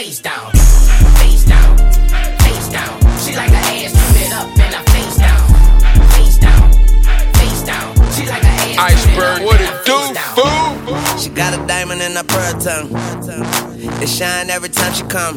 face down. Face down, face down. She like her ass tooted up and her face down. Face down, face down. She like her ass Iceberg, what it do, fool? She got a diamond in her pearl tongue. It shine every time she come.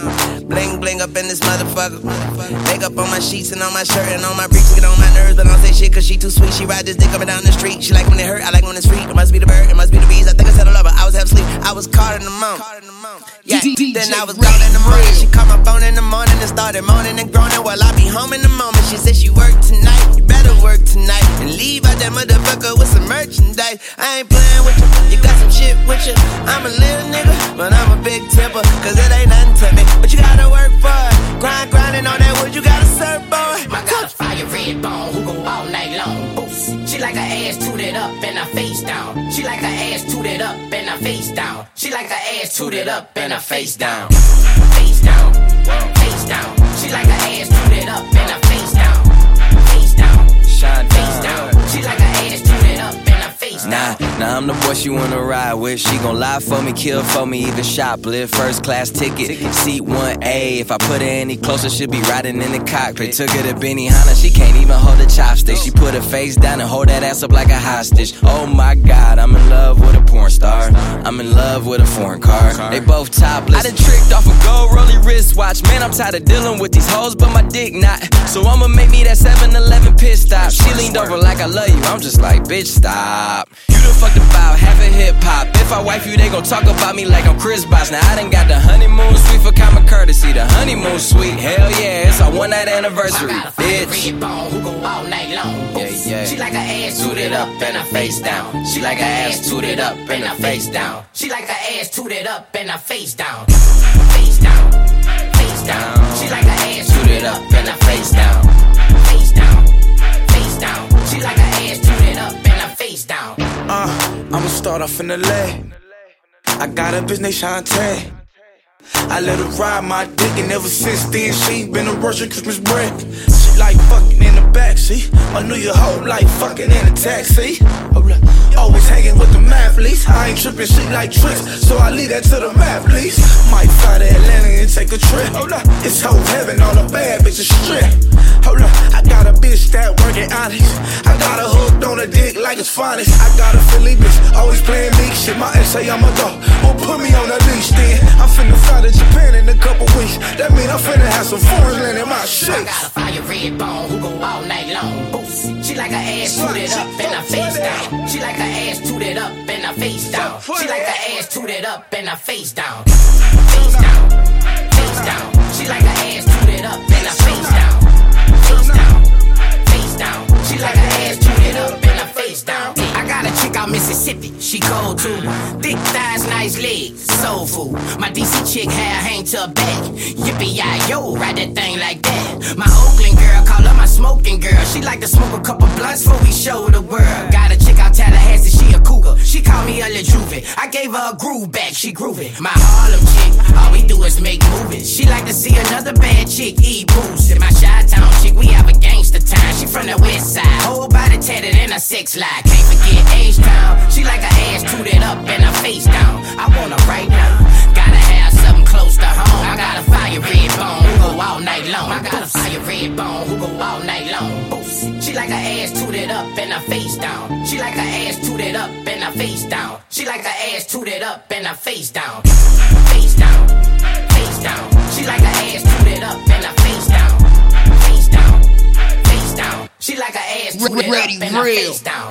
Bling bling up in this motherfucker. Makeup on my sheets and on my shirt and on my briefs. Get on my nerves, but I don't say shit cause she too sweet. She ride this dick up and down the street. She like when it hurt, I like when it's free. It must be the bird, it must be the bees. I think I said I love her, I was half asleep. I was caught in the moment. Yeah, then I was gone in the morning. She called my phone in the morning and started moaning and groaning while I be home in the moment. She said she worked tonight, you better work tonight and leave out that motherfucker with some merchandise. I ain't playing with you, you got some shit with you. I'm a little nigga, but I'm a big tipper, cause it ain't nothing to me. But you gotta work for it, grinding on that wood, you gotta serve, boy. My got a fire red bone who go all night long. Boost. She like her ass tooted up and her face down. She like her ass tooted up and her face down. She like her ass tooted up and her face down. Face down, face down. She like her ass tooted up and her face down. Face down, face down. She like her ass tooted up and her face down. Nah, I'm the boy she wanna ride with. She gon' lie for me, kill for me, even shoplift. First class ticket, seat 1A. If I put her any closer, she'll be riding in the cockpit. Took her to Benihana, she can't even hold a chopstick. She put her face down and hold that ass up like a hostage. Oh my God, I'm in love with a porn star. I'm in love with a foreign car. They both topless. I done tricked off a gold rolly wristwatch. Man, I'm tired of dealing with these hoes, but my dick not. So I'ma make me that 7-Eleven pit stop. She leaned over like I love you. I'm just like, bitch, stop. You done fucked about half a hip hop. If I wife you, they gon' talk about me like I'm Chris Bosh. Now I done got the honeymoon suite for common courtesy. The honeymoon suite, hell yeah, it's our one-night anniversary, bitch. Red bone who go all night long. Yeah. She like her ass tooted up and her face down. She like her ass tooted up and her face down. She like her ass tooted up and her face down. Face down, face down. She like her ass tooted up and her face down. Face down, face down. She like her ass tooted up and her face down. I'ma start off in the leg. I got a bitch named Shantae. I let her ride my dick, and ever since then she been a Russian Christmas break. She like fucking in the backseat. I knew your whole life fucking in a taxi. Always hanging with the mathletes. I ain't tripping, she like tricks, so I leave that to the mathletes. Might fly to Atlanta and take a trip. It's whole heaven, all the bad bitches strip. I got a bitch that working honest. I got her hooked on a dick like it's finest. I got a Philly bitch, always playing big shit. My ex say I'm a dog, well put me on a leash then. I'm finna fly to Japan in a couple weeks. That mean I'm finna have some foreign land in my shit. I got a fire red bone who go all night long. Boost. She like her ass tooted up and her face down. She like her ass tooted up and her face down. She like her ass tooted up and her face down. Face down, face down. She like her ass tooted up and her face down. Face down, face down. She like her ass tooted up and her face down. I got a chick out Mississippi, she cold too. Thick thighs, nice legs, soul food. My DC chick hair hang to her back. Yippee-yi-yo, ride that thing like that. My Oakland girl, call her my smoking girl. She like to smoke a couple blunts before we show the world. Got a chick out Tallahassee, she a cougar. She call me a LaJuve. I gave her a groove back, she grooving. My Harlem chick, all we do is make movies. She like to see another bad chick eat booze. And my Chi-Town chick, we have a gangster time. She from the west side, whole body tatted in her sex lie. Can't forget H-Town. She like her ass tooted up and her face down. I want her right now. Gotta have something close to home. I got a fire red bone who go all night long. I got a fire red bone who go all night long. Boost. She like her ass tooted up and her face down. She like her ass tooted up and her face down. She like her ass tooted up and her face down. Face down, face down. She like her ass tooted up and her face down. Face down, face down. She like her ass tooted up and her face down.